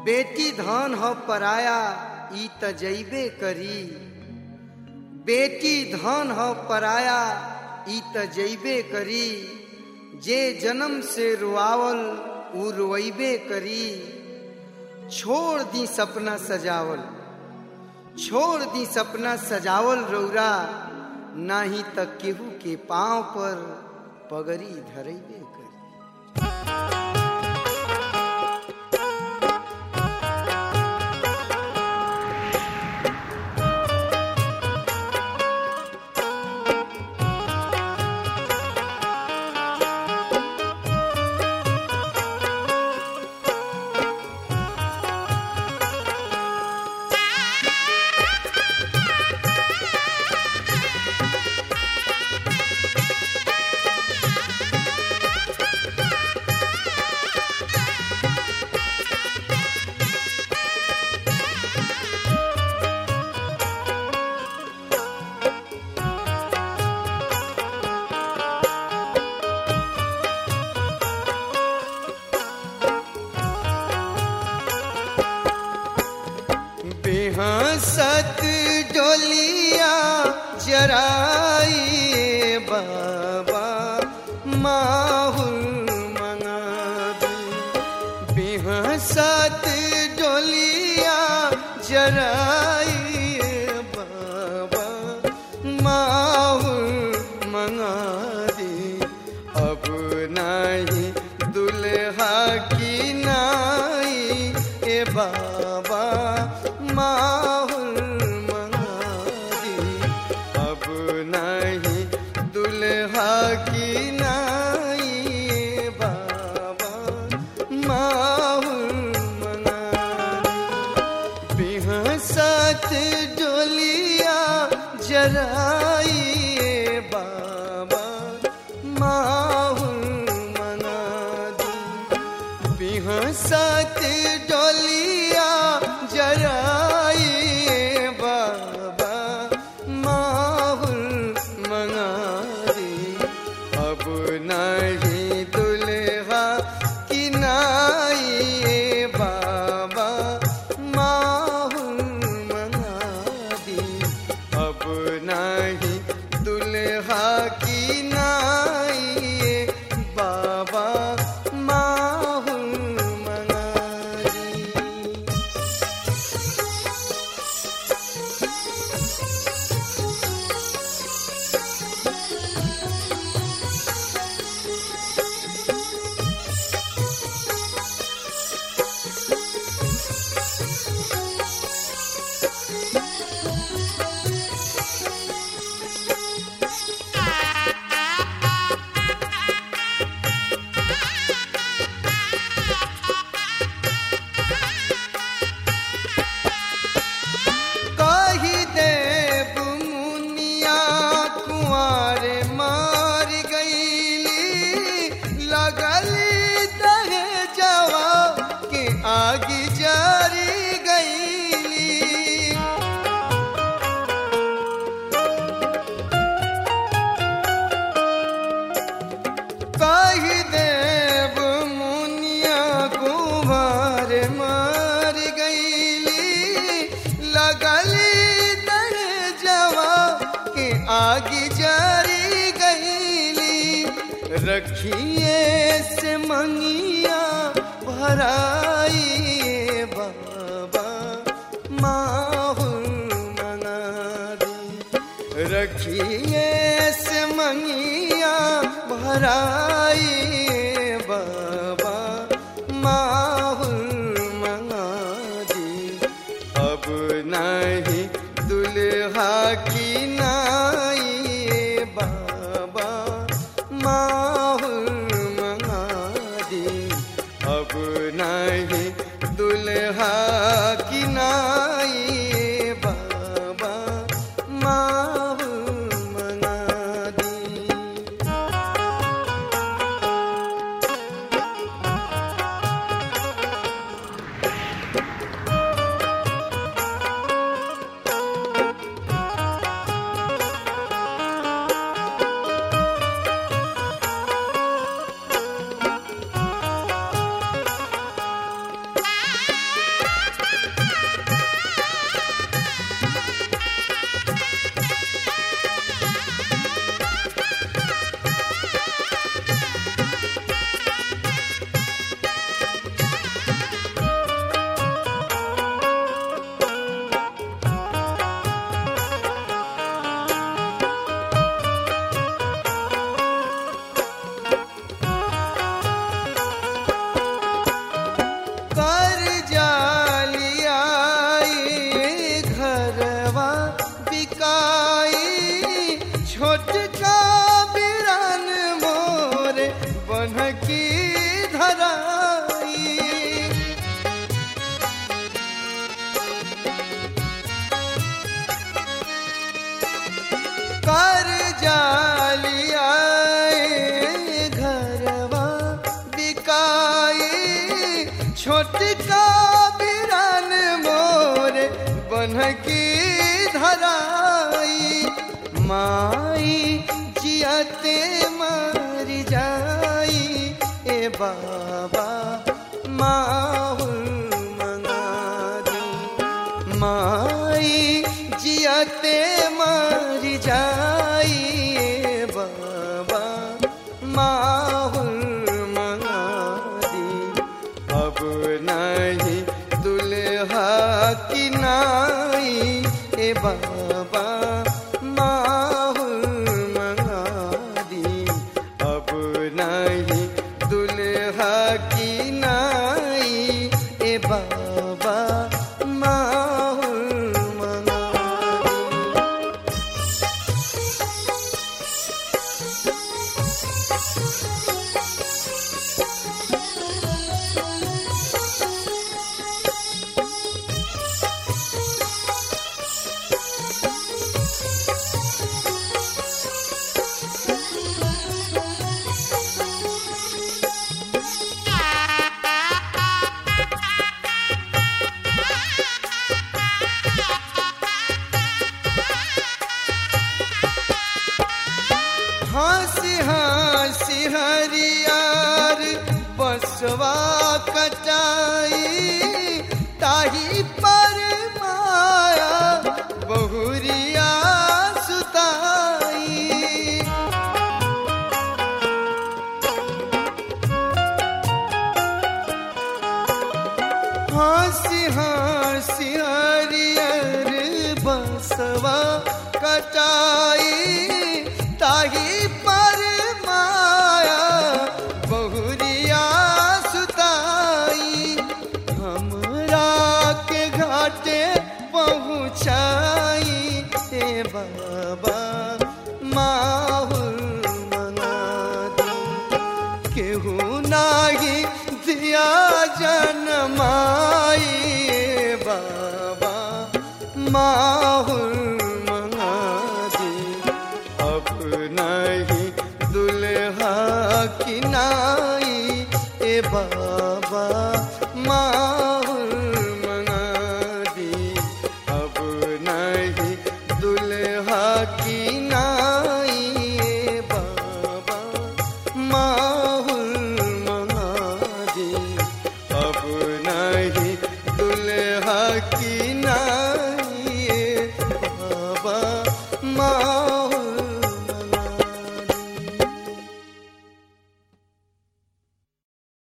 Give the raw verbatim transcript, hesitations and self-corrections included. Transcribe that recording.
बेटी धन हो पराया ई त जइबे करी। बेटी धन हो पराया ई त जइबे करी। जे जन्म से रुआवल उ रोइबे करी। छोड़ दी सपना सजावल, छोड़ दी सपना सजावल रौरा, नाही त केहू के पांव पर पगड़ी धरइबे करी। बेहसत डोलिया जराइए बाबा माहुल मंगा दे। बेहसत डोलिया जराइए बाबा माहुल मंगा दे। अब नहीं दुल्हा की नाई ए बाबा माहुल मंगा दे। अब नहीं दुल्हा की नाई बाबा माहुल मंगा दे। बेहसत डोलिया जराइए बाबा माहुल मंगा दे। बेहसत डोलिया जराइए बाबा माहुल मंगा दे। अब नहीं दुल्हा की नाई बाबा माहुल मंगा दे। अब नहीं दुल्हा की नाई बाबा माहुल मंगा दे। आगी जारी गईली। कही देव मुनिया कुंवर मार गईली। लगली दर जवा के आगी जारी गईली। रखिए से मंगिया भराइए बाबा माहुल मंगा दे। रखिए से मंगिया भराइए बाबा माहुल मंगा दे। अब नहीं दुल्हा की नाई बाबा माहुल मंगा दे। अब नहीं दुल्हा की नाई बाबा माहुल मंगा दे। बाबा माहुर मंगा दी। माई जियते मर जाई बाबा माहुर मंगा दी। अब नहीं दुल्हा की नाई ए बाबा माहुर मंगा दी। अब नहीं दुल्हा की नाई ए बाबा माहुर मंगा दी। हंसी हंसी हरियार बसवा कटाई ताही पर माया बहुरिया सुताई। हंसी हंसी हरियर बसवा कटाई ताही पर माया बहुरिया सुताई। हमरा के घाटे पहुँचाई ए बाबा माहुर मंगा दी। केहू नाही दिया जनमाई ए बाबा माहुर मंगा दी। अब नहीं दुल्हा की नाई ए बाबा माँ